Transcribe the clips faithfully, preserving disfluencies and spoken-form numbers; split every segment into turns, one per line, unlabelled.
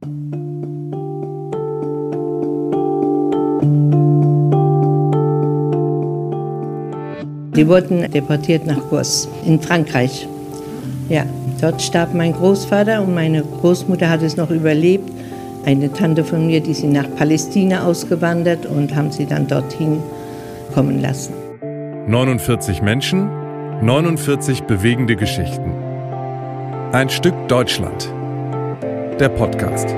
Die wurden deportiert nach Gurs in Frankreich. Ja, dort starb mein Großvater und meine Großmutter hat es noch überlebt. Eine Tante von mir, die sind nach Palästina ausgewandert und haben sie dann dorthin kommen lassen.
neunundvierzig Menschen, neunundvierzig bewegende Geschichten. Ein Stück Deutschland. Der Podcast.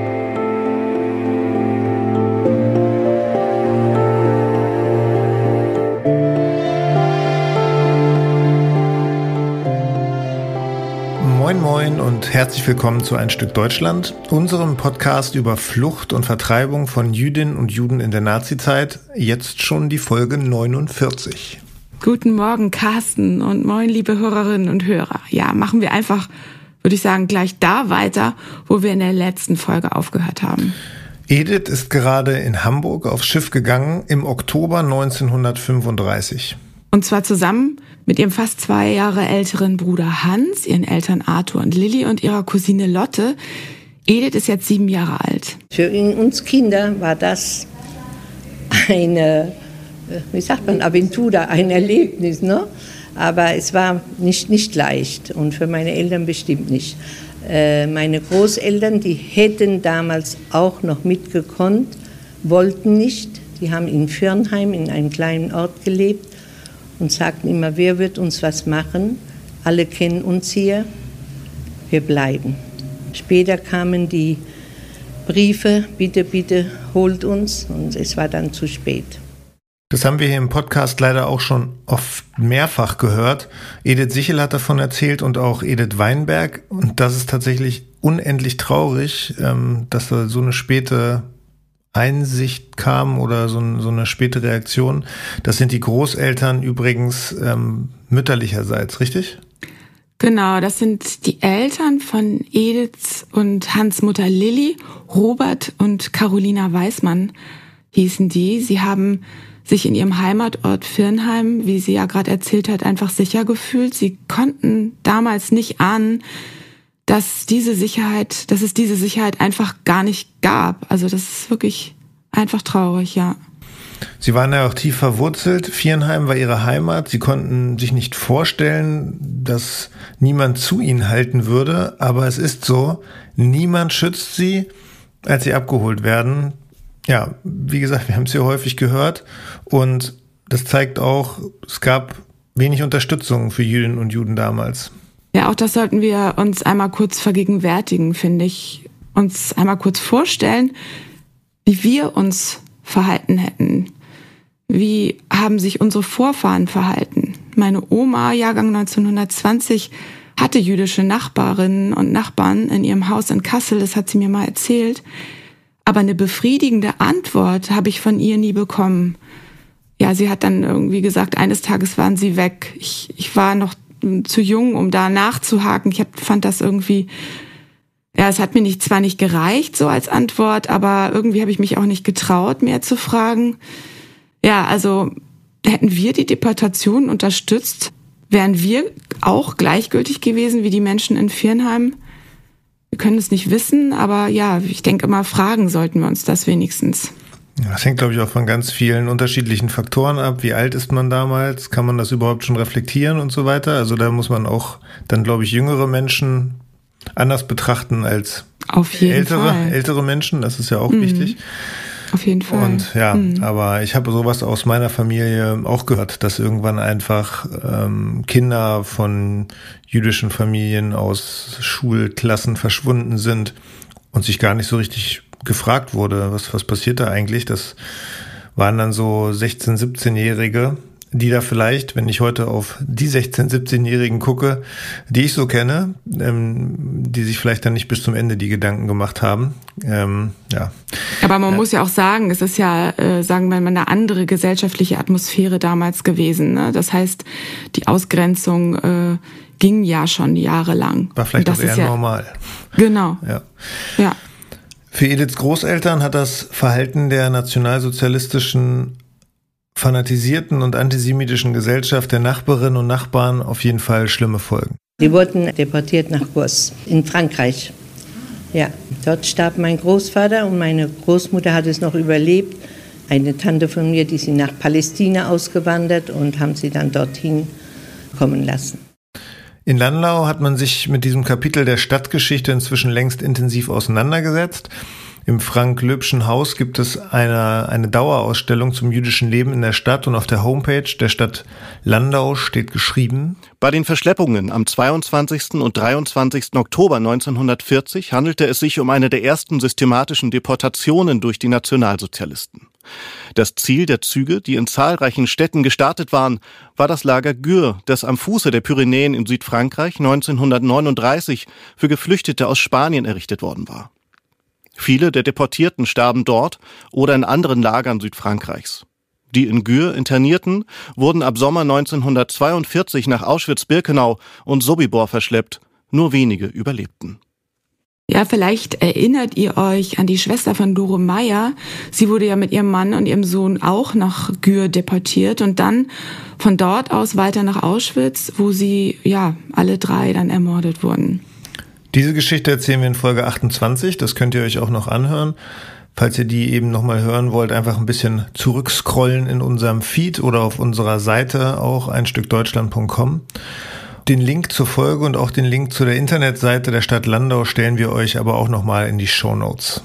Moin Moin und herzlich willkommen zu Ein Stück Deutschland, unserem Podcast über Flucht und Vertreibung von Jüdinnen und Juden in der Nazizeit. Jetzt schon die Folge neunundvierzig.
Guten Morgen, Carsten, und moin, liebe Hörerinnen und Hörer. Ja, machen wir einfach, würde ich sagen, gleich da weiter, wo wir in der letzten Folge aufgehört haben.
Edith ist gerade in Hamburg aufs Schiff gegangen im Oktober neunzehnhundertfünfunddreißig.
Und zwar zusammen mit ihrem fast zwei Jahre älteren Bruder Hans, ihren Eltern Arthur und Lilly und ihrer Cousine Lotte. Edith ist jetzt sieben Jahre alt.
Für uns Kinder war das eine, wie sagt man, Aventura, ein Erlebnis, ne? Aber es war nicht, nicht leicht und für meine Eltern bestimmt nicht. Äh, meine Großeltern, die hätten damals auch noch mitgekonnt, wollten nicht. Die haben in Firnheim in einem kleinen Ort gelebt und sagten immer, wer wird uns was machen? Alle kennen uns hier, wir bleiben. Später kamen die Briefe, bitte, bitte, holt uns, und es war dann zu spät.
Das haben wir hier im Podcast leider auch schon oft mehrfach gehört. Edith Sichel hat davon erzählt und auch Edith Weinberg. Und das ist tatsächlich unendlich traurig, dass da so eine späte Einsicht kam oder so, so eine späte Reaktion. Das sind die Großeltern übrigens ähm, mütterlicherseits, richtig?
Genau, das sind die Eltern von Ediths und Hans Mutter Lilly, Robert und Carolina Weismann hießen die. Sie haben sich in ihrem Heimatort Firnheim, wie sie ja gerade erzählt hat, einfach sicher gefühlt. Sie konnten damals nicht ahnen, dass diese Sicherheit, dass es diese Sicherheit einfach gar nicht gab. Also das ist wirklich einfach traurig, ja.
Sie waren ja auch tief verwurzelt. Firnheim war ihre Heimat. Sie konnten sich nicht vorstellen, dass niemand zu ihnen halten würde. Aber es ist so, niemand schützt sie, als sie abgeholt werden. Ja, wie gesagt, wir haben es hier häufig gehört. Und das zeigt auch, es gab wenig Unterstützung für Jüdinnen und Juden damals.
Ja, auch das sollten wir uns einmal kurz vergegenwärtigen, finde ich. Uns einmal kurz vorstellen, wie wir uns verhalten hätten. Wie haben sich unsere Vorfahren verhalten? Meine Oma, Jahrgang neunzehnhundertzwanzig, hatte jüdische Nachbarinnen und Nachbarn in ihrem Haus in Kassel, das hat sie mir mal erzählt. Aber eine befriedigende Antwort habe ich von ihr nie bekommen. Ja, sie hat dann irgendwie gesagt, eines Tages waren sie weg. Ich, ich war noch zu jung, um da nachzuhaken. Ich hab, fand das irgendwie, ja, es hat mir nicht, zwar nicht gereicht so als Antwort, aber irgendwie habe ich mich auch nicht getraut, mehr zu fragen. Ja, also hätten wir die Deportation unterstützt, wären wir auch gleichgültig gewesen wie die Menschen in Firnheim. Wir können es nicht wissen, aber ja, ich denke immer, fragen sollten wir uns das wenigstens.
Das hängt, glaube ich, auch von ganz vielen unterschiedlichen Faktoren ab. Wie alt ist man damals? Kann man das überhaupt schon reflektieren und so weiter? Also da muss man auch dann, glaube ich, jüngere Menschen anders betrachten als
Auf jeden
ältere,
Fall.
ältere Menschen. Das ist ja auch
mhm.
wichtig.
Auf jeden Fall.
Und ja,
mhm.
aber ich habe sowas aus meiner Familie auch gehört, dass irgendwann einfach ähm, Kinder von jüdischen Familien aus Schulklassen verschwunden sind und sich gar nicht so richtig gefragt wurde, was, was passiert da eigentlich? Das waren dann so sechzehn-, siebzehnjährige, die da vielleicht, wenn ich heute auf die sechzehn-, siebzehnjährigen gucke, die ich so kenne, ähm, die sich vielleicht dann nicht bis zum Ende die Gedanken gemacht haben. Ähm, ja.
Aber man
ja.
muss ja auch sagen, es ist ja, äh, sagen wir mal, eine andere gesellschaftliche Atmosphäre damals gewesen. Ne? Das heißt, die Ausgrenzung äh, ging ja schon jahrelang.
War vielleicht auch eher
ja,
normal.
Genau.
Ja.
ja.
Für Ediths Großeltern hat das Verhalten der nationalsozialistischen, fanatisierten und antisemitischen Gesellschaft der Nachbarinnen und Nachbarn auf jeden Fall schlimme Folgen.
Die wurden deportiert nach Gurs in Frankreich. Ja, dort starb mein Großvater und meine Großmutter hat es noch überlebt. Eine Tante von mir, die sind nach Palästina ausgewandert und haben sie dann dorthin kommen lassen.
In Landau hat man sich mit diesem Kapitel der Stadtgeschichte inzwischen längst intensiv auseinandergesetzt. Im Frank-Löbschen Haus gibt es eine, eine Dauerausstellung zum jüdischen Leben in der Stadt und auf der Homepage der Stadt Landau steht geschrieben:
Bei den Verschleppungen am zweiundzwanzigsten und dreiundzwanzigsten Oktober neunzehnhundertvierzig handelte es sich um eine der ersten systematischen Deportationen durch die Nationalsozialisten. Das Ziel der Züge, die in zahlreichen Städten gestartet waren, war das Lager Gür, das am Fuße der Pyrenäen in Südfrankreich neunzehnhundertneununddreißig für Geflüchtete aus Spanien errichtet worden war. Viele der Deportierten starben dort oder in anderen Lagern Südfrankreichs. Die in Gür Internierten wurden ab Sommer neunzehnhundertzweiundvierzig nach Auschwitz-Birkenau und Sobibor verschleppt. Nur wenige überlebten.
Ja, vielleicht erinnert ihr euch an die Schwester von Dore Meyer. Sie wurde ja mit ihrem Mann und ihrem Sohn auch nach Gür deportiert und dann von dort aus weiter nach Auschwitz, wo sie, ja, alle drei dann ermordet wurden.
Diese Geschichte erzählen wir in Folge achtundzwanzig, das könnt ihr euch auch noch anhören. Falls ihr die eben nochmal hören wollt, einfach ein bisschen zurückscrollen in unserem Feed oder auf unserer Seite auch ein Stück deutschland punkt com. Den Link zur Folge und auch den Link zu der Internetseite der Stadt Landau stellen wir euch aber auch nochmal in die Shownotes.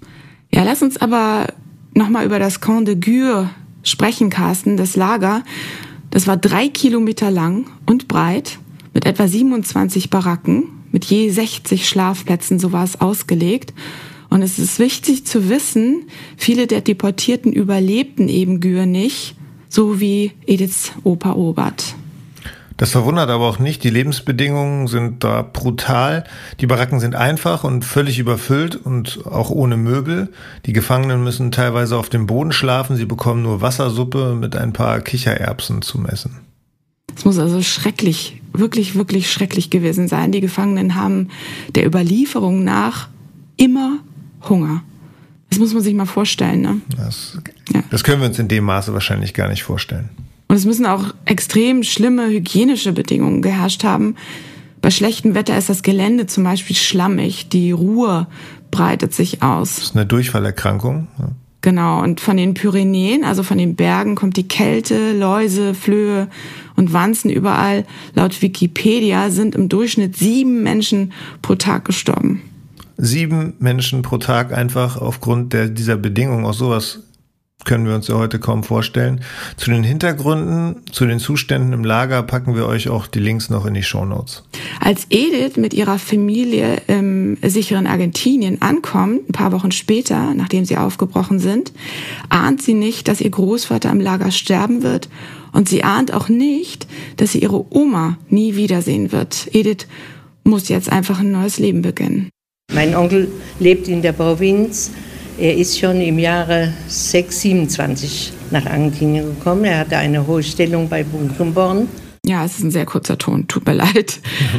Ja, lass uns aber nochmal über das Camp de Gür sprechen, Carsten. Das Lager, das war drei Kilometer lang und breit mit etwa siebenundzwanzig Baracken, mit je sechzig Schlafplätzen, so war es ausgelegt. Und es ist wichtig zu wissen, viele der Deportierten überlebten eben Gür nicht, so wie Ediths Opa Obert.
Das verwundert aber auch nicht, die Lebensbedingungen sind da brutal. Die Baracken sind einfach und völlig überfüllt und auch ohne Möbel. Die Gefangenen müssen teilweise auf dem Boden schlafen, sie bekommen nur Wassersuppe mit ein paar Kichererbsen zum Essen.
Es muss also schrecklich, wirklich, wirklich schrecklich gewesen sein. Die Gefangenen haben der Überlieferung nach immer Hunger. Das muss man sich mal vorstellen, ne?
Das, ja. das können wir uns in dem Maße wahrscheinlich gar nicht vorstellen.
Und es müssen auch extrem schlimme hygienische Bedingungen geherrscht haben. Bei schlechtem Wetter ist das Gelände zum Beispiel schlammig. Die Ruhr breitet sich aus.
Das ist eine Durchfallerkrankung. Ja.
Genau, und von den Pyrenäen, also von den Bergen, kommt die Kälte, Läuse, Flöhe und Wanzen überall. Laut Wikipedia sind im Durchschnitt sieben Menschen pro Tag gestorben.
Sieben Menschen pro Tag einfach aufgrund der, dieser Bedingungen. Auch sowas können wir uns ja heute kaum vorstellen. Zu den Hintergründen, zu den Zuständen im Lager packen wir euch auch die Links noch in die Shownotes.
Als Edith mit ihrer Familie im sicheren Argentinien ankommt, ein paar Wochen später, nachdem sie aufgebrochen sind, ahnt sie nicht, dass ihr Großvater im Lager sterben wird. Und sie ahnt auch nicht, dass sie ihre Oma nie wiedersehen wird. Edith muss jetzt einfach ein neues Leben beginnen.
Mein Onkel lebt in der Provinz. Er ist schon im Jahre sechshundertsiebenundzwanzig nach Argentinien gekommen. Er hatte eine hohe Stellung bei Bunkenborn.
Ja, es ist ein sehr kurzer Ton, tut mir leid.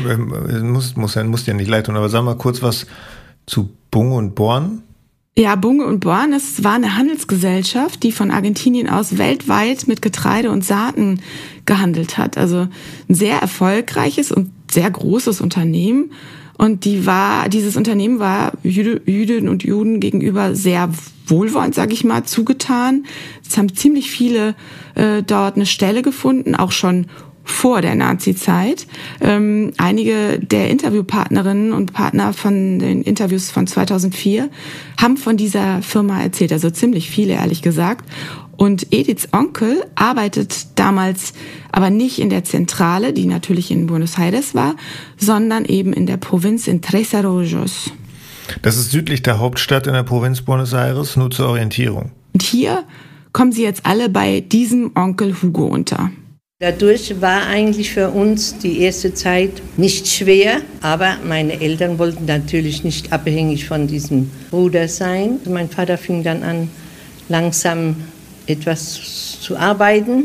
muss, muss, muss dir nicht leid tun, aber sag mal kurz was zu Bunge und Born.
Ja, Bunge und Born, es war eine Handelsgesellschaft, die von Argentinien aus weltweit mit Getreide und Saaten gehandelt hat. Also ein sehr erfolgreiches und sehr großes Unternehmen. Und die war, dieses Unternehmen war Jüde, Jüdinnen und Juden gegenüber sehr wohlwollend, sage ich mal, zugetan. Es haben ziemlich viele äh, dort eine Stelle gefunden, auch schon vor der Nazi-Zeit. Ähm, einige der Interviewpartnerinnen und Partner von den Interviews von zweitausendvier haben von dieser Firma erzählt, also ziemlich viele, ehrlich gesagt. Und Ediths Onkel arbeitet damals aber nicht in der Zentrale, die natürlich in Buenos Aires war, sondern eben in der Provinz in Tres Arroyos.
Das ist südlich der Hauptstadt in der Provinz Buenos Aires, nur zur Orientierung.
Und hier kommen sie jetzt alle bei diesem Onkel Hugo unter.
Dadurch war eigentlich für uns die erste Zeit nicht schwer, aber meine Eltern wollten natürlich nicht abhängig von diesem Bruder sein. Mein Vater fing dann an, langsam etwas zu arbeiten.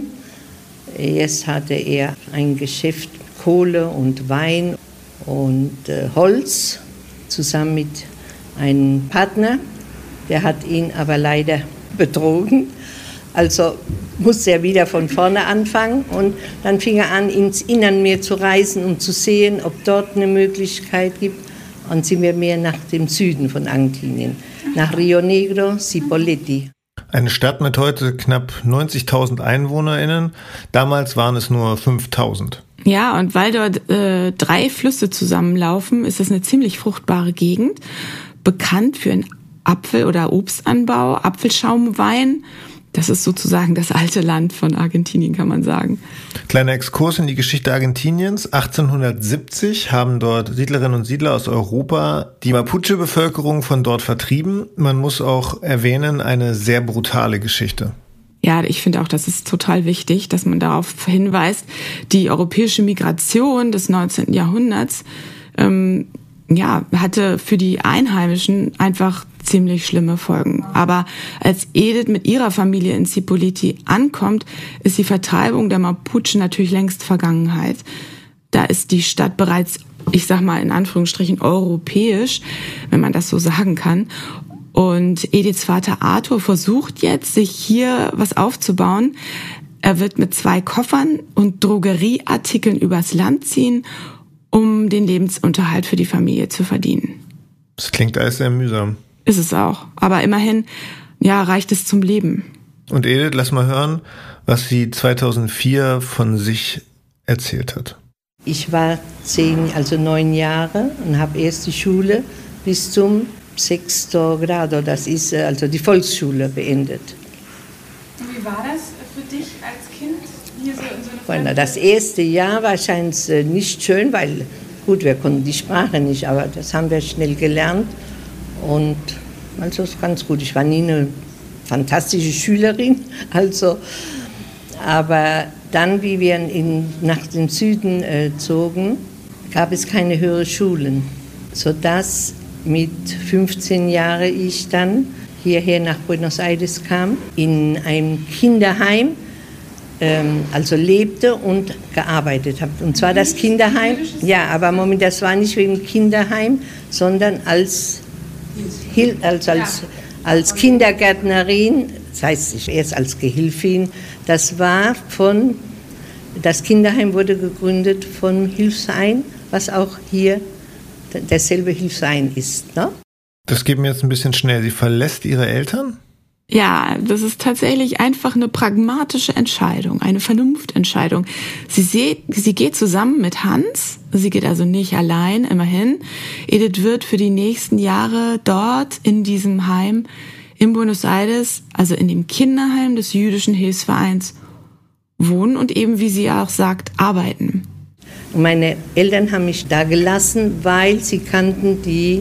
Erst hatte er ein Geschäft Kohle und Wein und äh, Holz zusammen mit einem Partner. Der hat ihn aber leider betrogen. Also musste er wieder von vorne anfangen und dann fing er an, ins Innernmeer zu reisen, um zu sehen, ob dort eine Möglichkeit gibt. und sind wir mehr nach dem Süden von Argentinien, nach Rio Negro, Cipolletti.
Eine Stadt mit heute knapp neunzigtausend EinwohnerInnen. Damals waren es nur fünftausend.
Ja, und weil dort äh, drei Flüsse zusammenlaufen, ist es eine ziemlich fruchtbare Gegend. Bekannt für einen Apfel- oder Obstanbau, Apfelschaumwein. Das ist sozusagen das alte Land von Argentinien, kann man sagen.
Kleiner Exkurs in die Geschichte Argentiniens. achtzehnhundertsiebzig haben dort Siedlerinnen und Siedler aus Europa die Mapuche-Bevölkerung von dort vertrieben. Man muss auch erwähnen, eine sehr brutale Geschichte.
Ja, ich finde auch, das ist total wichtig, dass man darauf hinweist, die europäische Migration des neunzehnten Jahrhunderts ähm, ja, hatte für die Einheimischen einfach ziemlich schlimme Folgen. Aber als Edith mit ihrer Familie in Cipolletti ankommt, ist die Vertreibung der Mapuche natürlich längst Vergangenheit. Da ist die Stadt bereits, ich sag mal in Anführungsstrichen, europäisch, wenn man das so sagen kann. Und Ediths Vater Arthur versucht jetzt, sich hier was aufzubauen. Er wird mit zwei Koffern und Drogerieartikeln übers Land ziehen, um den Lebensunterhalt für die Familie zu verdienen.
Das klingt alles sehr mühsam.
Ist es auch. Aber immerhin, ja, reicht es zum Leben.
Und Edith, lass mal hören, was sie zweitausendvier von sich erzählt hat.
Ich war zehn, also neun Jahre und habe erst die Schule bis zum sechsten Grado, das ist also die Volksschule, beendet.
Und wie war das für dich als Kind, hier so in so einer
Bueno, das erste Jahr war wahrscheinlich nicht schön, weil, gut, wir konnten die Sprache nicht, aber das haben wir schnell gelernt. Und also ist ganz gut. Ich war nie eine fantastische Schülerin, also, aber dann, wie wir in, nach dem Süden äh, zogen, gab es keine höheren Schulen, sodass mit fünfzehn Jahren ich dann hierher nach Buenos Aires kam, in einem Kinderheim, ähm, also lebte und gearbeitet habe. Und zwar das Kinderheim, ja, aber Moment, das war nicht wegen Kinderheim, sondern als Also als, als Kindergärtnerin, das heißt ich erst als Gehilfin, das war von, das Kinderheim wurde gegründet von Hilfsverein, was auch hier derselbe Hilfsverein ist. Ne?
Das geht mir jetzt ein bisschen schnell. Sie verlässt ihre Eltern?
Ja, das ist tatsächlich einfach eine pragmatische Entscheidung, eine Vernunftentscheidung. Sie, sieht, sie geht zusammen mit Hans, sie geht also nicht allein, immerhin. Edith wird für die nächsten Jahre dort in diesem Heim in Buenos Aires, also in dem Kinderheim des jüdischen Hilfsvereins, wohnen und eben, wie sie auch sagt, arbeiten.
Meine Eltern haben mich da gelassen, weil sie kannten die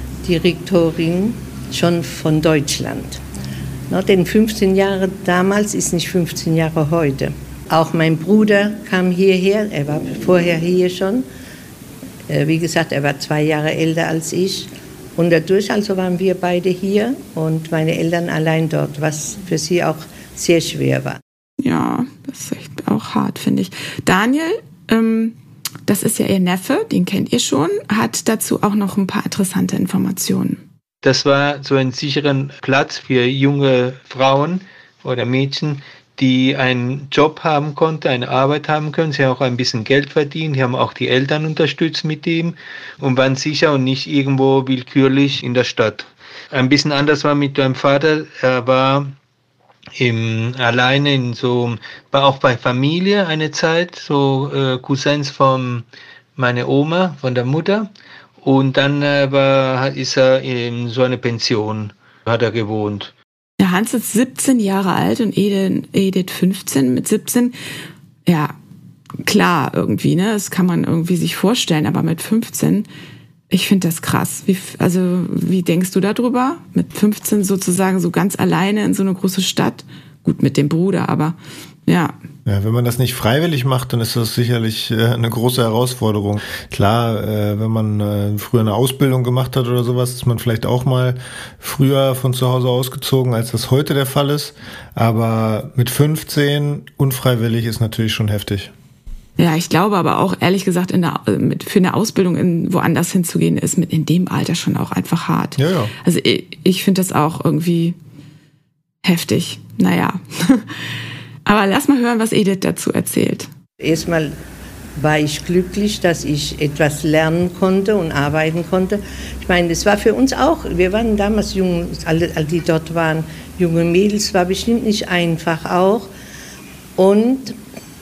Direktorin schon von Deutschland. No, denn fünfzehn Jahre damals ist nicht fünfzehn Jahre heute. Auch mein Bruder kam hierher, er war vorher hier schon. Äh, wie gesagt, er war zwei Jahre älter als ich. Und dadurch also waren wir beide hier und meine Eltern allein dort, was für sie auch sehr schwer war.
Ja, das ist echt auch hart, finde ich. Daniel, ähm, das ist ja ihr Neffe, den kennt ihr schon, hat dazu auch noch ein paar interessante Informationen.
Das war so ein sicherer Platz für junge Frauen oder Mädchen, die einen Job haben konnten, eine Arbeit haben können. Sie haben auch ein bisschen Geld verdient, die haben auch die Eltern unterstützt mit ihm und waren sicher und nicht irgendwo willkürlich in der Stadt. Ein bisschen anders war mit meinem Vater, er war im, alleine in so, war auch bei Familie eine Zeit, so äh, Cousins von meiner Oma, von der Mutter. Und dann äh, war, ist er in so einer Pension, hat er gewohnt.
Der Hans ist siebzehn Jahre alt und Edith, Edith fünfzehn. Mit siebzehn, ja, klar irgendwie, ne, das kann man irgendwie sich vorstellen, aber mit fünfzehn, ich finde das krass. Wie, also, wie denkst du darüber? Mit fünfzehn sozusagen so ganz alleine in so eine große Stadt? Gut, mit dem Bruder, aber ja.
Ja, wenn man das nicht freiwillig macht, dann ist das sicherlich äh, eine große Herausforderung. Klar, äh, wenn man äh, früher eine Ausbildung gemacht hat oder sowas, ist man vielleicht auch mal früher von zu Hause ausgezogen, als das heute der Fall ist. Aber mit fünfzehn unfreiwillig ist natürlich schon heftig.
Ja, ich glaube aber auch, ehrlich gesagt, in der, mit, für eine Ausbildung in, woanders hinzugehen, ist mit in dem Alter schon auch einfach hart.
Ja, ja.
Also ich, ich finde das auch irgendwie heftig. Naja. Aber lass mal hören, was Edith dazu erzählt.
Erstmal war ich glücklich, dass ich etwas lernen konnte und arbeiten konnte. Ich meine, das war für uns auch, wir waren damals jung, alle, die dort waren, junge Mädels, war bestimmt nicht einfach auch. Und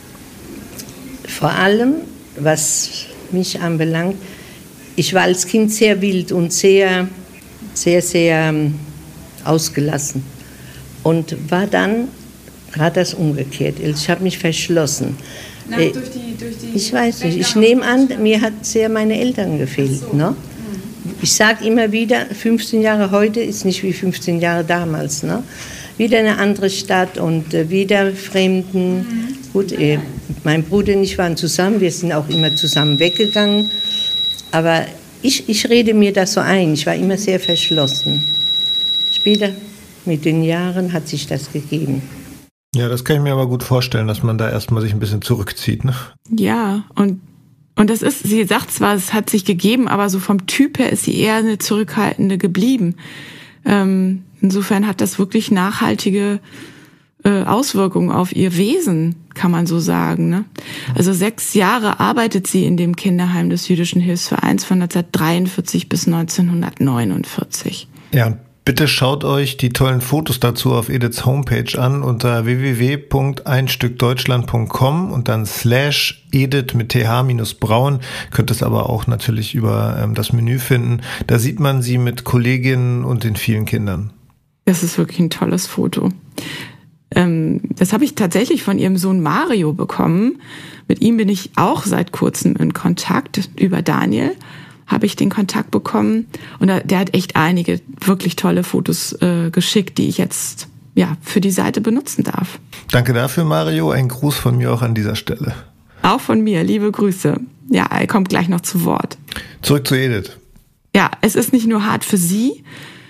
vor allem, was mich anbelangt, ich war als Kind sehr wild und sehr, sehr, sehr ausgelassen. Und war dann gerade das umgekehrt. Ich habe mich verschlossen. Na, durch die, durch die ich weiß nicht, ich nehme an, mir hat sehr meine Eltern gefehlt. So. Ne? Ich sage immer wieder, fünfzehn Jahre heute ist nicht wie fünfzehn Jahre damals. Ne? Wieder eine andere Stadt und äh, wieder Fremden. Mhm. Gut, äh, mein Bruder und ich waren zusammen, wir sind auch immer zusammen weggegangen. Aber ich, ich rede mir das so ein, ich war immer sehr verschlossen. Später, mit den Jahren, hat sich das gegeben.
Ja, das kann ich mir aber gut vorstellen, dass man da erstmal sich ein bisschen zurückzieht. Ne?
Ja, und, und das ist, sie sagt zwar, es hat sich gegeben, aber so vom Typ her ist sie eher eine Zurückhaltende geblieben. Ähm, insofern hat das wirklich nachhaltige äh, Auswirkungen auf ihr Wesen, kann man so sagen. Ne? Also sechs Jahre arbeitet sie in dem Kinderheim des Jüdischen Hilfsvereins von neunzehnhundertdreiundvierzig bis neunzehnhundertneunundvierzig.
Ja, und bitte schaut euch die tollen Fotos dazu auf Ediths Homepage an unter w w w punkt ein stück deutschland punkt com und dann slash Edith mit th minus braun. Könnt es aber auch natürlich über ähm, das Menü finden. Da sieht man sie mit Kolleginnen und den vielen Kindern.
Das ist wirklich ein tolles Foto. Ähm, das habe ich tatsächlich von ihrem Sohn Mario bekommen. Mit ihm bin ich auch seit kurzem in Kontakt über Daniel. Habe ich den Kontakt bekommen und der hat echt einige wirklich tolle Fotos äh, geschickt, die ich jetzt ja für die Seite benutzen darf.
Danke dafür, Mario. Ein Gruß von mir auch an dieser Stelle.
Auch von mir, liebe Grüße. Ja, er kommt gleich noch zu Wort.
Zurück zu Edith.
Ja, es ist nicht nur hart für sie,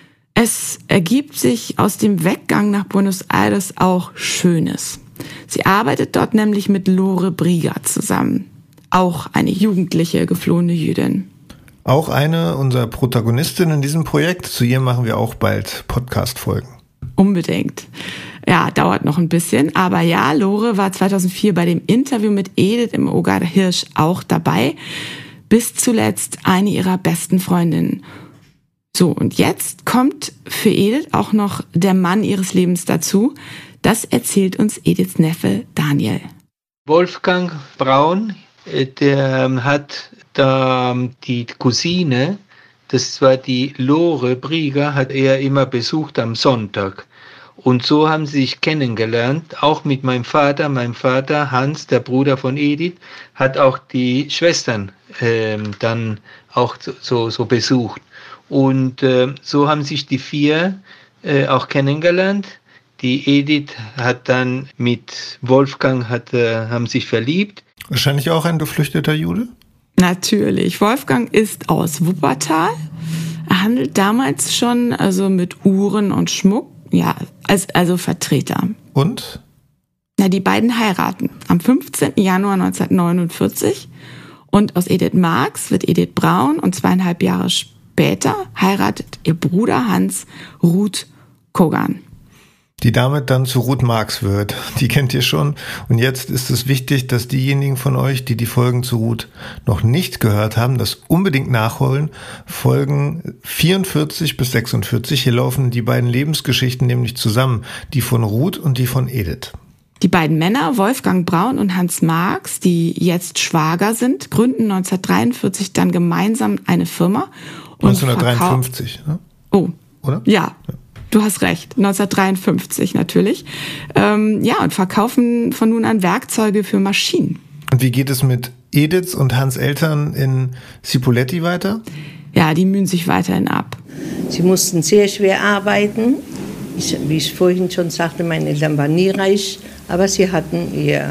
es ergibt sich aus dem Weggang nach Buenos Aires auch Schönes. Sie arbeitet dort nämlich mit Lore Brieger zusammen, auch eine jugendliche geflohene Jüdin.
Auch eine unserer Protagonistinnen in diesem Projekt. Zu ihr machen wir auch bald Podcast-Folgen.
Unbedingt. Ja, dauert noch ein bisschen. Aber ja, Lore war zweitausendvier bei dem Interview mit Edith im Ogar Hirsch auch dabei. Bis zuletzt eine ihrer besten Freundinnen. So, und jetzt kommt für Edith auch noch der Mann ihres Lebens dazu. Das erzählt uns Ediths Neffe Daniel.
Wolfgang Braun, der hat da die Cousine, das war die Lore Brieger, hat er immer besucht am Sonntag. Und so haben sie sich kennengelernt, auch mit meinem Vater. Mein Vater, Hans, der Bruder von Edith, hat auch die Schwestern äh, dann auch so, so besucht. Und äh, so haben sich die vier äh, auch kennengelernt. Die Edith hat dann mit Wolfgang, hat, äh, haben sich verliebt.
Wahrscheinlich auch ein geflüchteter Jude?
Natürlich. Wolfgang ist aus Wuppertal. Er handelt damals schon also mit Uhren und Schmuck, ja, als also Vertreter.
Und?
Na, die beiden heiraten am fünfzehnten Januar neunzehnhundertneunundvierzig und aus Edith Marx wird Edith Braun und zweieinhalb Jahre später heiratet ihr Bruder Hans Ruth Kogan.
Die damit dann zu Ruth Marx wird. Die kennt ihr schon. Und jetzt ist es wichtig, dass diejenigen von euch, die die Folgen zu Ruth noch nicht gehört haben, das unbedingt nachholen. Folgen vierundvierzig bis sechsundvierzig. Hier laufen die beiden Lebensgeschichten nämlich zusammen. Die von Ruth und die von Edith.
Die beiden Männer, Wolfgang Braun und Hans Marx, die jetzt Schwager sind, gründen neunzehnhundertdreiundvierzig dann gemeinsam eine Firma. Und
neunzehnhundertdreiundfünfzig, ne?
Oh.
Oder?
Ja. ja. Du hast recht, neunzehnhundertdreiundfünfzig natürlich. Ähm, ja, und verkaufen von nun an Werkzeuge für Maschinen.
Und wie geht es mit Ediths und Hans Eltern in Cipolletti weiter?
Ja, die mühen sich weiterhin ab.
Sie mussten sehr schwer arbeiten. Ich, wie ich vorhin schon sagte, meine Eltern waren nie reich, aber sie hatten ihr,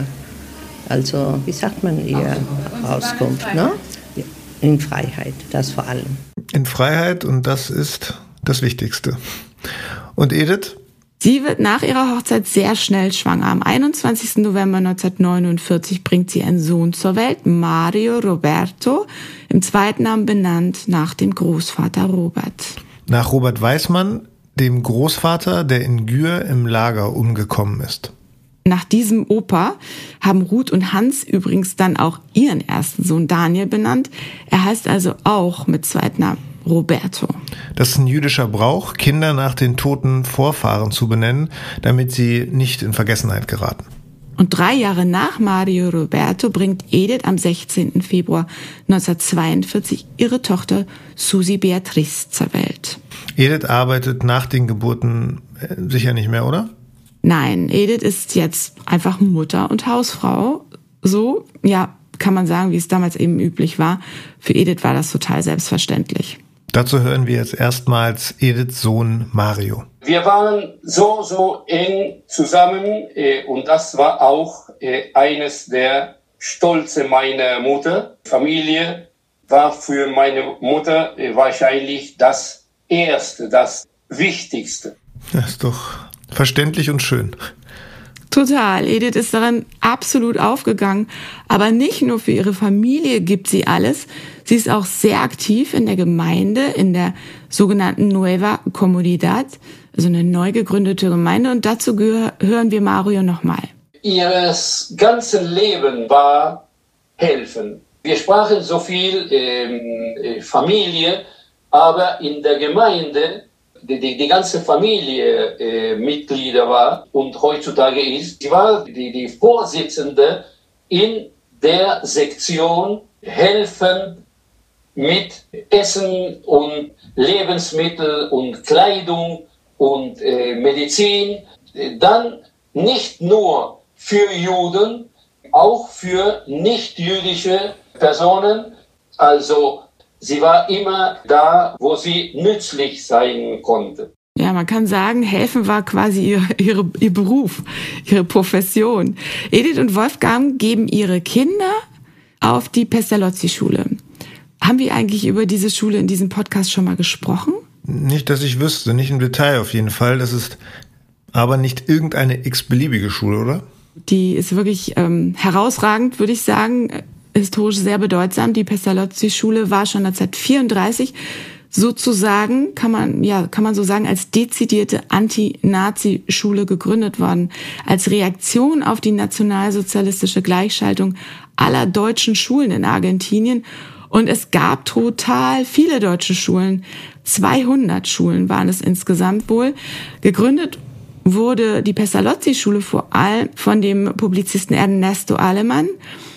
also wie sagt man, ihr Auskunft, ne? In Freiheit, das vor allem.
In Freiheit, und das ist das Wichtigste. Und Edith?
Sie wird nach ihrer Hochzeit sehr schnell schwanger. Am einundzwanzigsten November neunzehnhundertneunundvierzig bringt sie einen Sohn zur Welt, Mario Roberto, im Zweitnamen benannt nach dem Großvater Robert.
Nach Robert Weissmann, dem Großvater, der in Györ im Lager umgekommen ist.
Nach diesem Opa haben Ruth und Hans übrigens dann auch ihren ersten Sohn Daniel benannt. Er heißt also auch mit Zweitnamen Roberto.
Das ist ein jüdischer Brauch, Kinder nach den toten Vorfahren zu benennen, damit sie nicht in Vergessenheit geraten.
Und drei Jahre nach Mario Roberto bringt Edith am sechzehnten Februar neunzehnhundertzweiundvierzig ihre Tochter Susi Beatrice zur Welt.
Edith arbeitet nach den Geburten sicher nicht mehr, oder?
Nein, Edith ist jetzt einfach Mutter und Hausfrau. So, ja, kann man sagen, wie es damals eben üblich war. Für Edith war das total selbstverständlich.
Dazu hören wir jetzt erstmals Ediths Sohn Mario.
Wir waren so, so eng zusammen äh, und das war auch äh, eines der Stolze meiner Mutter. Familie war für meine Mutter äh, wahrscheinlich das Erste, das Wichtigste.
Das ist doch verständlich und schön.
Total. Edith ist darin absolut aufgegangen. Aber nicht nur für ihre Familie gibt sie alles. Sie ist auch sehr aktiv in der Gemeinde, in der sogenannten Nueva Comunidad, also eine neu gegründete Gemeinde. Und dazu gehör- hören wir Mario nochmal.
Ihres ganzen Leben war helfen. Wir sprachen so viel ähm, Familie, aber in der Gemeinde Die, die, die ganze Familie äh, Mitglieder war und heutzutage ist. Sie war die, die Vorsitzende in der Sektion helfen mit Essen und Lebensmittel und Kleidung und äh, Medizin. Dann nicht nur für Juden, auch für nicht-jüdische Personen. Also sie war immer da, wo sie nützlich sein konnte.
Ja, man kann sagen, helfen war quasi ihr, ihre, ihr Beruf, ihre Profession. Edith und Wolfgang geben ihre Kinder auf die Pestalozzi-Schule. Haben wir eigentlich über diese Schule in diesem Podcast schon mal gesprochen?
Nicht, dass ich wüsste, nicht im Detail auf jeden Fall. Das ist aber nicht irgendeine x-beliebige Schule, oder?
Die ist wirklich ähm, herausragend, würde ich sagen. Historisch sehr bedeutsam. Die Pestalozzi-Schule war schon neunzehnhundertvierunddreißig sozusagen, kann man, ja, kann man so sagen, als dezidierte Anti-Nazi-Schule gegründet worden. Als Reaktion auf die nationalsozialistische Gleichschaltung aller deutschen Schulen in Argentinien. Und es gab total viele deutsche Schulen. zweihundert Schulen waren es insgesamt wohl. Gegründet wurde die Pestalozzi-Schule vor allem von dem Publizisten Ernesto Alemann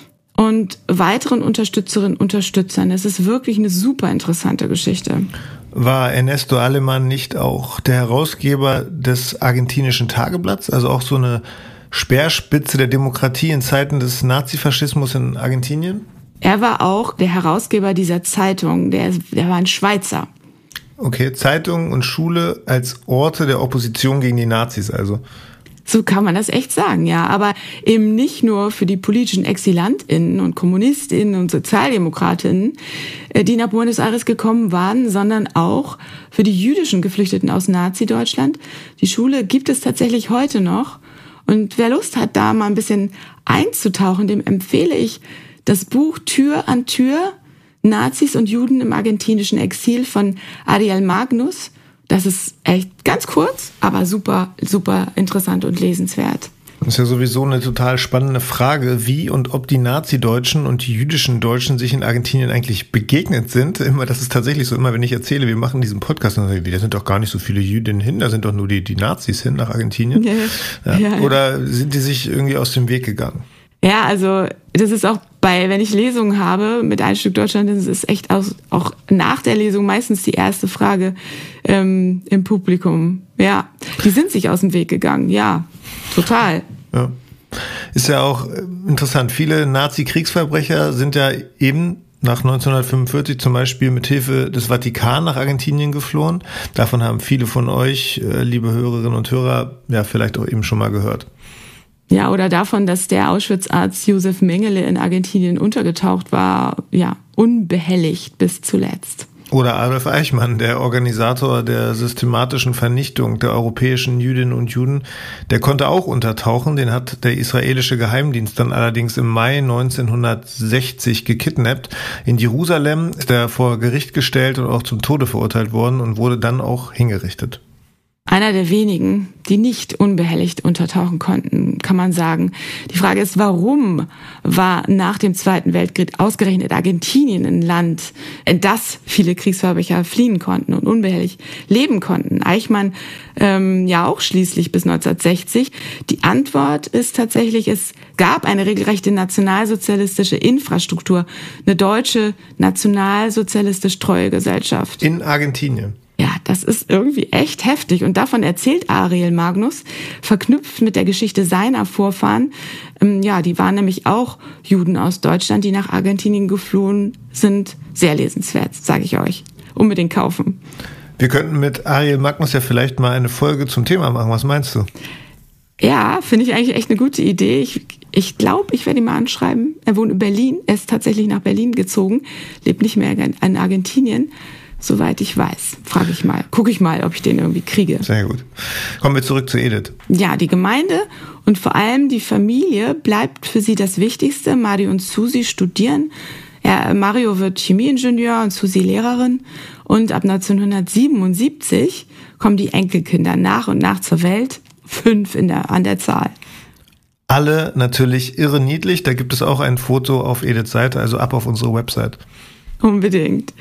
und weiteren Unterstützerinnen und Unterstützern. Es ist wirklich eine super interessante Geschichte.
War Ernesto Alemann nicht auch der Herausgeber des argentinischen Tageblatts? Also auch so eine Speerspitze der Demokratie in Zeiten des Nazifaschismus in Argentinien?
Er war auch der Herausgeber dieser Zeitung. Der, der war ein Schweizer.
Okay, Zeitung und Schule als Orte der Opposition gegen die Nazis also.
So kann man das echt sagen, ja. Aber eben nicht nur für die politischen ExilantInnen und KommunistInnen und SozialdemokratInnen, die nach Buenos Aires gekommen waren, sondern auch für die jüdischen Geflüchteten aus Nazi-Deutschland. Die Schule gibt es tatsächlich heute noch. Und wer Lust hat, da mal ein bisschen einzutauchen, dem empfehle ich das Buch Tür an Tür, Nazis und Juden im argentinischen Exil von Ariel Magnus. Das ist echt ganz kurz, aber super, super interessant und lesenswert.
Das ist ja sowieso eine total spannende Frage, wie und ob die Nazi-Deutschen und die jüdischen Deutschen sich in Argentinien eigentlich begegnet sind. Immer, das ist tatsächlich so, immer wenn ich erzähle, wir machen diesen Podcast, dann sage ich, da sind doch gar nicht so viele Jüdinnen hin, da sind doch nur die, die Nazis hin nach Argentinien. Ja. Ja. Ja, ja. Oder sind die sich irgendwie aus dem Weg gegangen?
Ja, also das ist auch bei, wenn ich Lesungen habe mit Ein Stück Deutschland, das ist echt auch, auch nach der Lesung meistens die erste Frage ähm, im Publikum. Ja, die sind sich aus dem Weg gegangen, ja, total.
Ja. Ist ja auch interessant, viele Nazi-Kriegsverbrecher sind ja eben nach neunzehnhundertfünfundvierzig zum Beispiel mit Hilfe des Vatikan nach Argentinien geflohen. Davon haben viele von euch, liebe Hörerinnen und Hörer, ja vielleicht auch eben schon mal gehört.
Ja, oder davon, dass der Auschwitz-Arzt Josef Mengele in Argentinien untergetaucht war, ja, unbehelligt bis zuletzt.
Oder Adolf Eichmann, der Organisator der systematischen Vernichtung der europäischen Jüdinnen und Juden, der konnte auch untertauchen. Den hat der israelische Geheimdienst dann allerdings im Mai neunzehnhundertsechzig gekidnappt. In Jerusalem ist er vor Gericht gestellt und auch zum Tode verurteilt worden und wurde dann auch hingerichtet.
Einer der wenigen, die nicht unbehelligt untertauchen konnten, kann man sagen. Die Frage ist, warum war nach dem Zweiten Weltkrieg ausgerechnet Argentinien ein Land, in das viele Kriegsverbrecher fliehen konnten und unbehelligt leben konnten? Eichmann ähm, ja auch schließlich bis neunzehnhundertsechzig. Die Antwort ist tatsächlich, es gab eine regelrechte nationalsozialistische Infrastruktur, eine deutsche nationalsozialistisch treue Gesellschaft.
In Argentinien.
Ja, das ist irgendwie echt heftig. Und davon erzählt Ariel Magnus, verknüpft mit der Geschichte seiner Vorfahren. Ähm, ja, die waren nämlich auch Juden aus Deutschland, die nach Argentinien geflohen sind. Sehr lesenswert, sage ich euch. Unbedingt kaufen.
Wir könnten mit Ariel Magnus ja vielleicht mal eine Folge zum Thema machen. Was meinst du?
Ja, finde ich eigentlich echt eine gute Idee. Ich ich glaube, ich werde ihn mal anschreiben. Er wohnt in Berlin. Er ist tatsächlich nach Berlin gezogen, lebt nicht mehr in Argentinien. Soweit ich weiß, frage ich mal, gucke ich mal, ob ich den irgendwie kriege.
Sehr gut. Kommen wir zurück zu Edith.
Ja, die Gemeinde und vor allem die Familie bleibt für sie das Wichtigste. Mario und Susi studieren. Ja, Mario wird Chemieingenieur und Susi Lehrerin. Und ab neunzehnhundertsiebenundsiebzig kommen die Enkelkinder nach und nach zur Welt. Fünf in der, an der Zahl.
Alle natürlich irre niedlich. Da gibt es auch ein Foto auf Ediths Seite, also ab auf unsere Website.
Unbedingt.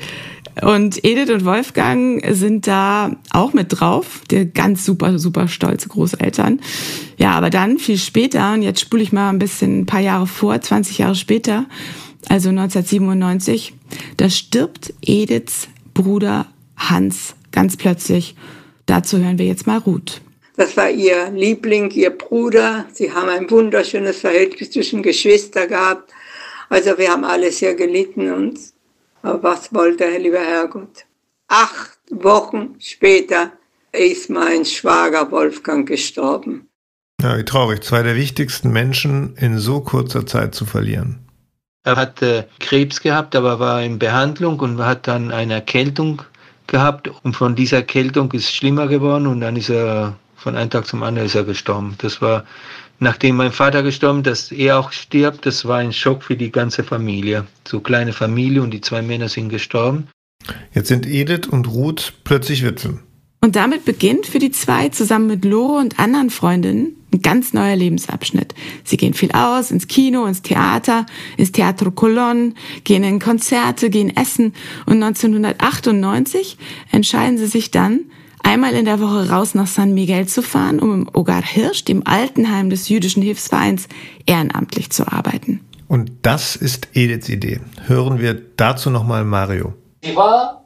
Und Edith und Wolfgang sind da auch mit drauf, die ganz super, super stolze Großeltern. Ja, aber dann viel später, und jetzt spule ich mal ein bisschen ein paar Jahre vor, zwanzig Jahre später, also neunzehnhundertsiebenundneunzig, da stirbt Ediths Bruder Hans ganz plötzlich. Dazu hören wir jetzt mal Ruth.
Das war ihr Liebling, ihr Bruder. Sie haben ein wunderschönes Verhältnis zwischen Geschwistern gehabt. Also wir haben alle sehr gelitten und aber was wollte der liebe Herrgott? Acht Wochen später ist mein Schwager Wolfgang gestorben.
Ja, wie traurig, zwei der wichtigsten Menschen in so kurzer Zeit zu verlieren.
Er hatte Krebs gehabt, aber war in Behandlung und hat dann eine Erkältung gehabt. Und von dieser Erkältung ist es schlimmer geworden und dann ist er von einem Tag zum anderen ist er gestorben. Das war, nachdem mein Vater gestorben, dass er auch stirbt, das war ein Schock für die ganze Familie. So kleine Familie und die zwei Männer sind gestorben.
Jetzt sind Edith und Ruth plötzlich Witwen.
Und damit beginnt für die zwei zusammen mit Lore und anderen Freundinnen ein ganz neuer Lebensabschnitt. Sie gehen viel aus, ins Kino, ins Theater, ins Teatro Colón, gehen in Konzerte, gehen essen. Und neunzehnhundertachtundneunzig entscheiden sie sich dann, einmal in der Woche raus nach San Miguel zu fahren, um im Hogar Hirsch, dem Altenheim des jüdischen Hilfsvereins, ehrenamtlich zu arbeiten.
Und das ist Ediths Idee. Hören wir dazu nochmal Mario.
Sie war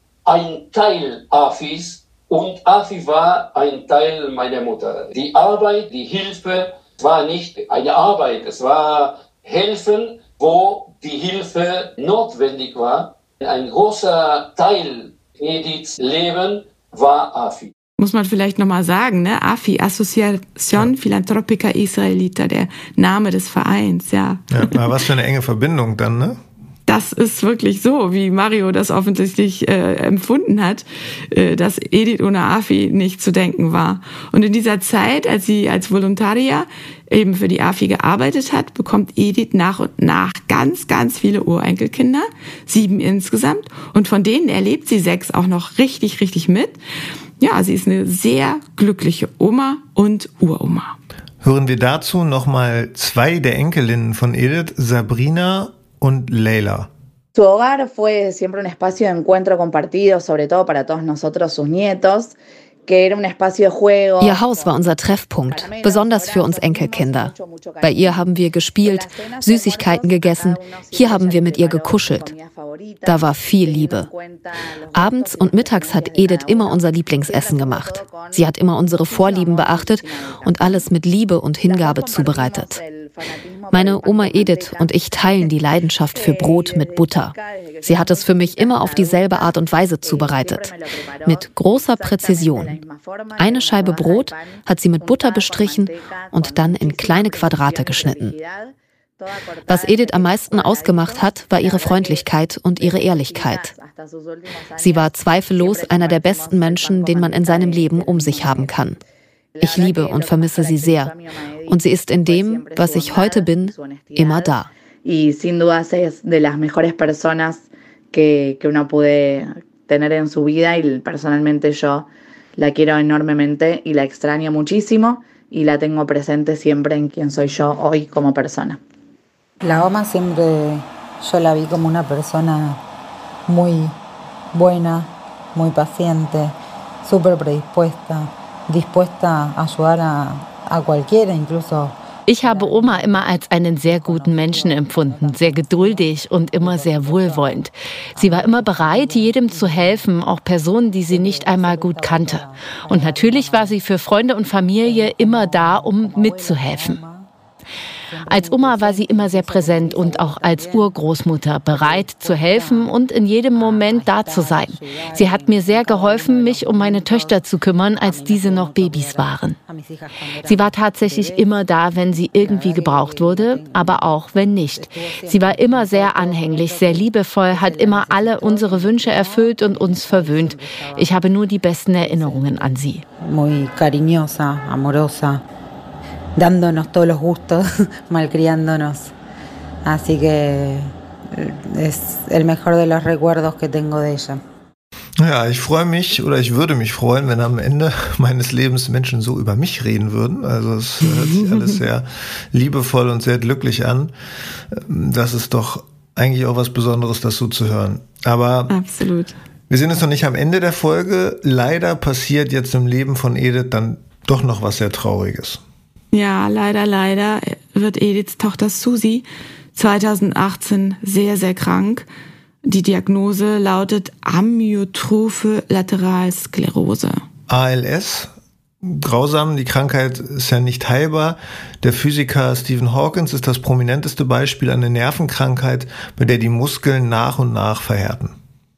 ein Teil Afis und Afi war ein Teil meiner Mutter. Die Arbeit, die Hilfe war nicht eine Arbeit, es war Helfen, wo die Hilfe notwendig war. Ein großer Teil Ediths Leben war Afi.
Muss man vielleicht nochmal sagen, ne? Afi, Asociación Philanthropica Israelita, der Name des Vereins, ja.
Ja, aber was für eine enge Verbindung dann, ne?
Das ist wirklich so, wie Mario das offensichtlich äh, empfunden hat, äh, dass Edith ohne Afi nicht zu denken war. Und in dieser Zeit, als sie als Volontaria eben für die Afi gearbeitet hat, bekommt Edith nach und nach ganz, ganz viele Urenkelkinder, sieben insgesamt. Und von denen erlebt sie sechs auch noch richtig, richtig mit. Ja, sie ist eine sehr glückliche Oma und Uroma.
Hören wir dazu nochmal zwei der Enkelinnen von Edith, Sabrina und Leila.
Su hogar fue siempre un espacio de encuentro compartido, sobre todo para todos nosotros, sus nietos.
Ihr Haus war unser Treffpunkt, besonders für uns Enkelkinder. Bei ihr haben wir gespielt, Süßigkeiten gegessen, hier haben wir mit ihr gekuschelt. Da war viel Liebe. Abends und mittags hat Edith immer unser Lieblingsessen gemacht. Sie hat immer unsere Vorlieben beachtet und alles mit Liebe und Hingabe zubereitet. Meine Oma Edith und ich teilen die Leidenschaft für Brot mit Butter. Sie hat es für mich immer auf dieselbe Art und Weise zubereitet. Mit großer Präzision. Eine Scheibe Brot hat sie mit Butter bestrichen und dann in kleine Quadrate geschnitten. Was Edith am meisten ausgemacht hat, war ihre Freundlichkeit und ihre Ehrlichkeit. Sie war zweifellos einer der besten Menschen, den man in seinem Leben um sich haben kann. Ich liebe und vermisse sie sehr. Und sie ist in dem, was ich heute bin, immer da.
Y sin duda es de las mejores personas que, que uno puede tener en su vida y personalmente yo La quiero enormemente y la extraño muchísimo y la tengo presente siempre en quien soy yo hoy como persona.
La Oma siempre yo la vi como una persona muy buena, muy paciente, súper predispuesta, dispuesta a ayudar a, a cualquiera, incluso.
Ich habe Oma immer als einen sehr guten Menschen empfunden, sehr geduldig und immer sehr wohlwollend. Sie war immer bereit, jedem zu helfen, auch Personen, die sie nicht einmal gut kannte. Und natürlich war sie für Freunde und Familie immer da, um mitzuhelfen. Als Oma war sie immer sehr präsent und auch als Urgroßmutter bereit zu helfen und in jedem Moment da zu sein. Sie hat mir sehr geholfen, mich um meine Töchter zu kümmern, als diese noch Babys waren. Sie war tatsächlich immer da, wenn sie irgendwie gebraucht wurde, aber auch wenn nicht. Sie war immer sehr anhänglich, sehr liebevoll, hat immer alle unsere Wünsche erfüllt und uns verwöhnt. Ich habe nur die besten Erinnerungen an sie.
Muy cariñosa, amorosa. Dándonos todos los gustos, malcriándonos. Así que es el mejor de los recuerdos que tengo de ella.
Ja, ich freue mich oder ich würde mich freuen, wenn am Ende meines Lebens Menschen so über mich reden würden. Also es hört sich alles sehr liebevoll und sehr glücklich an. Das ist doch eigentlich auch was Besonderes, das so zu hören. Aber
absolut.
Wir sind jetzt noch nicht am Ende der Folge. Leider passiert jetzt im Leben von Edith dann doch noch was sehr Trauriges.
Ja, leider, leider wird Ediths Tochter Susi zweitausendachtzehn sehr, sehr krank. Die Diagnose lautet Amyotrophe Lateralsklerose.
A L S, grausam, die Krankheit ist ja nicht heilbar. Der Physiker Stephen Hawkins ist das prominenteste Beispiel einer Nervenkrankheit, bei der die Muskeln nach und nach verhärten.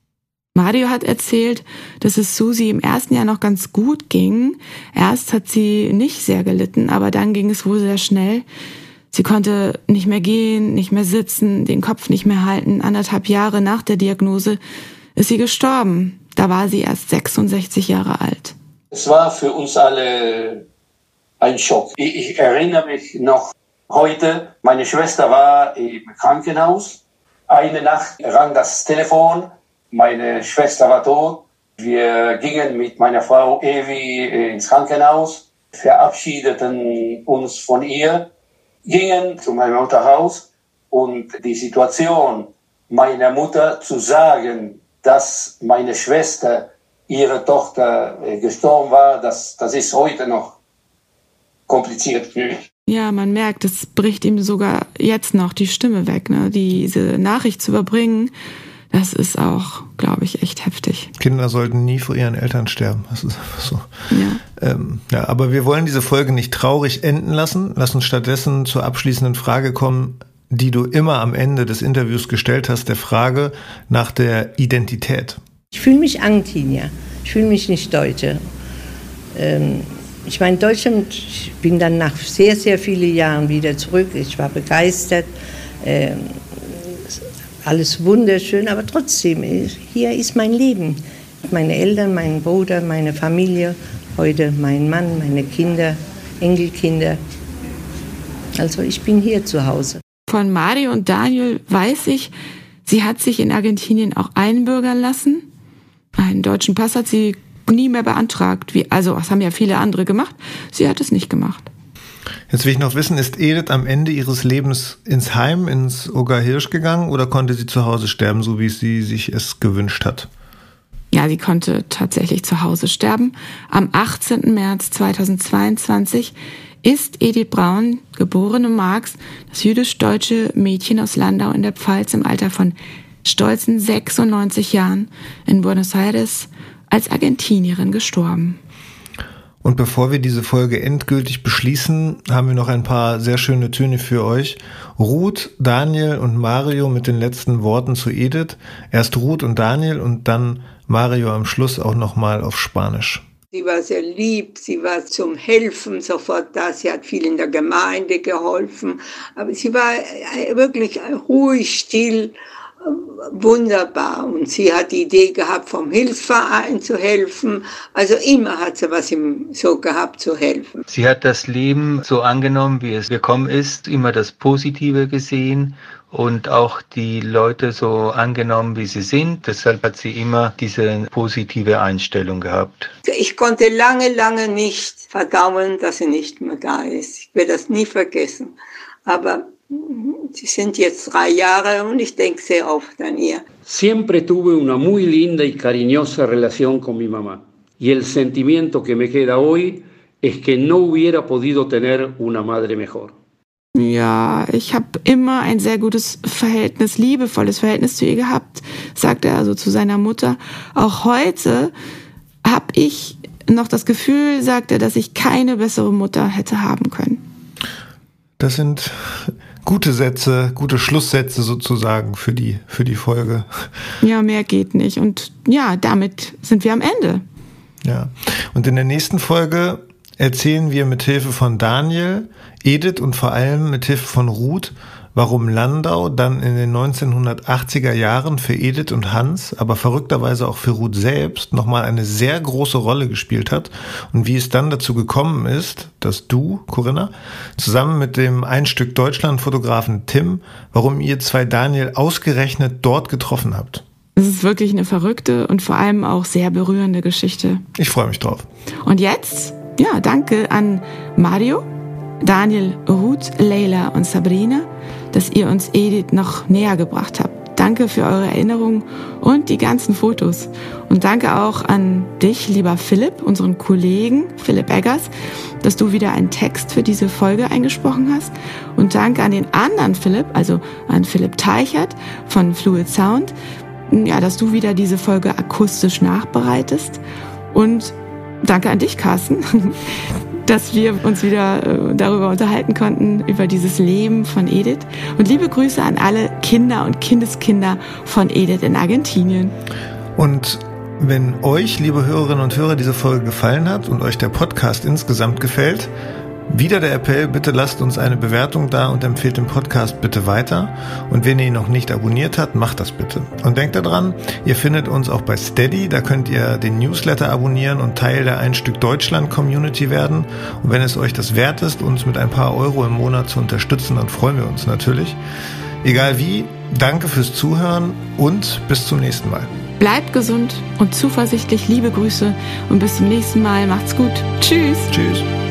Mario hat erzählt, dass es Susi im ersten Jahr noch ganz gut ging. Erst hat sie nicht sehr gelitten, aber dann ging es wohl sehr schnell. Sie konnte nicht mehr gehen, nicht mehr sitzen, den Kopf nicht mehr halten. Anderthalb Jahre nach der Diagnose ist sie gestorben. Da war sie erst sechsundsechzig Jahre alt.
Es war für uns alle ein Schock. Ich erinnere mich noch heute, meine Schwester war im Krankenhaus. Eine Nacht rang das Telefon. Meine Schwester war tot. Wir gingen mit meiner Frau Evi ins Krankenhaus, verabschiedeten uns von ihr, gingen zu meinem Mutterhaus und die Situation meiner Mutter zu sagen, dass meine Schwester, ihre Tochter gestorben war, das, das ist heute noch kompliziert für mich.
Ja, man merkt, es bricht ihm sogar jetzt noch die Stimme weg, ne? Diese Nachricht zu überbringen. Das ist auch, glaube ich, echt heftig.
Kinder sollten nie vor ihren Eltern sterben. Das ist einfach so.
Ja.
Ähm, ja, aber wir wollen diese Folge nicht traurig enden lassen. Lass uns stattdessen zur abschließenden Frage kommen, die du immer am Ende des Interviews gestellt hast, der Frage nach der Identität.
Ich fühle mich Argentinier. Ich fühle mich nicht Deutsche. Ähm, ich war in Deutschland, ich bin dann nach sehr, sehr vielen Jahren wieder zurück. Ich war begeistert. Ähm, Alles wunderschön, aber trotzdem, hier ist mein Leben. Meine Eltern, mein Bruder, meine Familie, heute mein Mann, meine Kinder, Enkelkinder. Also ich bin hier zu Hause.
Von Mario und Daniel weiß ich, sie hat sich in Argentinien auch einbürgern lassen. Einen deutschen Pass hat sie nie mehr beantragt. Wie, also das haben ja viele andere gemacht. Sie hat es nicht gemacht.
Jetzt will ich noch wissen, ist Edith am Ende ihres Lebens ins Heim, ins Ogar Hirsch gegangen oder konnte sie zu Hause sterben, so wie sie sich es gewünscht hat?
Ja, sie konnte tatsächlich zu Hause sterben. Am achtzehnten März zweitausendzweiundzwanzig ist Edith Braun, geborene Marx, das jüdisch-deutsche Mädchen aus Landau in der Pfalz im Alter von stolzen sechsundneunzig Jahren in Buenos Aires als Argentinierin gestorben.
Und bevor wir diese Folge endgültig beschließen, haben wir noch ein paar sehr schöne Töne für euch. Ruth, Daniel und Mario mit den letzten Worten zu Edith. Erst Ruth und Daniel und dann Mario am Schluss auch nochmal auf Spanisch.
Sie war sehr lieb, sie war zum Helfen sofort da, sie hat viel in der Gemeinde geholfen, aber sie war wirklich ruhig, still wunderbar. Und sie hat die Idee gehabt, vom Hilfsverein zu helfen. Also immer hat sie was im, so gehabt, zu helfen.
Sie hat das Leben so angenommen, wie es gekommen ist, immer das Positive gesehen und auch die Leute so angenommen, wie sie sind. Deshalb hat sie immer diese positive Einstellung gehabt.
Ich konnte lange, lange nicht verdauen, dass sie nicht mehr da ist. Ich werde das nie vergessen. Aber sie sind jetzt drei Jahre und ich denke sehr oft an ihr.
Siempre tuve una muy linda y cariñosa relación con mi mamá. Y el sentimiento que me queda hoy es que no hubiera podido tener una madre mejor.
Ja, ich habe immer ein sehr gutes Verhältnis, liebevolles Verhältnis zu ihr gehabt, sagt er also zu seiner Mutter. Auch heute habe ich noch das Gefühl, sagt er, dass ich keine bessere Mutter hätte haben können.
Das sind gute Sätze, gute Schlusssätze sozusagen für die, für die Folge.
Ja, mehr geht nicht. Und ja, damit sind wir am Ende.
Ja, und in der nächsten Folge erzählen wir mit Hilfe von Daniel, Edith und vor allem mit Hilfe von Ruth, warum Landau dann in den neunzehnhundertachtziger Jahren für Edith und Hans, aber verrückterweise auch für Ruth selbst, nochmal eine sehr große Rolle gespielt hat und wie es dann dazu gekommen ist, dass du, Corinna, zusammen mit dem Ein Stück Deutschland-Fotografen Tim, warum ihr zwei Daniel ausgerechnet dort getroffen habt.
Es ist wirklich eine verrückte und vor allem auch sehr berührende Geschichte.
Ich freue mich drauf.
Und jetzt, ja, danke an Mario, Daniel, Ruth, Leila und Sabrina, dass ihr uns Edith noch näher gebracht habt. Danke für eure Erinnerungen und die ganzen Fotos. Und danke auch an dich, lieber Philipp, unseren Kollegen Philipp Eggers, dass du wieder einen Text für diese Folge eingesprochen hast. Und danke an den anderen Philipp, also an Philipp Teichert von Fluid Sound, ja, dass du wieder diese Folge akustisch nachbereitest. Und danke an dich, Carsten, dass wir uns wieder äh, darüber unterhalten konnten, über dieses Leben von Edith. Und liebe Grüße an alle Kinder und Kindeskinder von Edith in Argentinien.
Und wenn euch, liebe Hörerinnen und Hörer, diese Folge gefallen hat und euch der Podcast insgesamt gefällt, wieder der Appell, bitte lasst uns eine Bewertung da und empfehlt den Podcast bitte weiter. Und wenn ihr ihn noch nicht abonniert habt, macht das bitte. Und denkt daran, ihr findet uns auch bei Steady, da könnt ihr den Newsletter abonnieren und Teil der Ein Stück Deutschland Community werden. Und wenn es euch das wert ist, uns mit ein paar Euro im Monat zu unterstützen, dann freuen wir uns natürlich. Egal wie, danke fürs Zuhören und bis zum nächsten Mal.
Bleibt gesund und zuversichtlich, liebe Grüße und bis zum nächsten Mal. Macht's gut. Tschüss.
Tschüss.